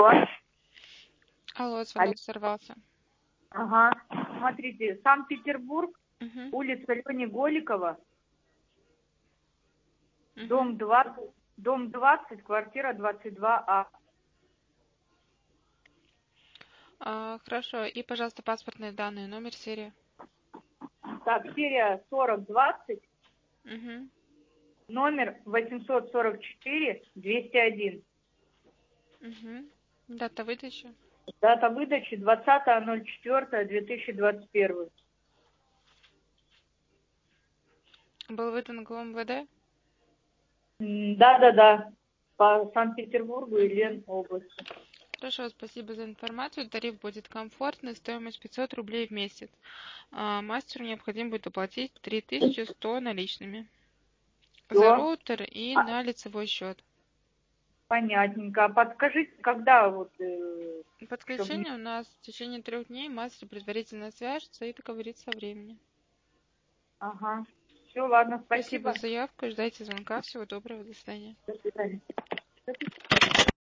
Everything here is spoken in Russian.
Алло, звонок сорвался. Ага. Смотрите, Санкт-Петербург, Угу. улица Лени Голикова, Угу. дом 20, квартира 22А. Хорошо. И, пожалуйста, паспортные данные, номер, серия. Так, серия 4020, Угу. номер 844-201. Угу. Дата выдачи. Дата выдачи 20.04.2021. Был выдан ГУМВД? Да. По Санкт-Петербургу и Ленобласти. Хорошо, спасибо за информацию. Тариф будет комфортный, стоимость 500 рублей в месяц. Мастеру необходимо будет оплатить 3100 наличными. За Все, роутер и на лицевой счет. понятненько. А подскажите, когда чтоб Подключение у нас в течение 3 дней. Мастер предварительно свяжется и договорится о времени. Ага. Все, ладно, Спасибо спасибо. за заявку. Ждайте звонка. Всего доброго. До свидания. До свидания.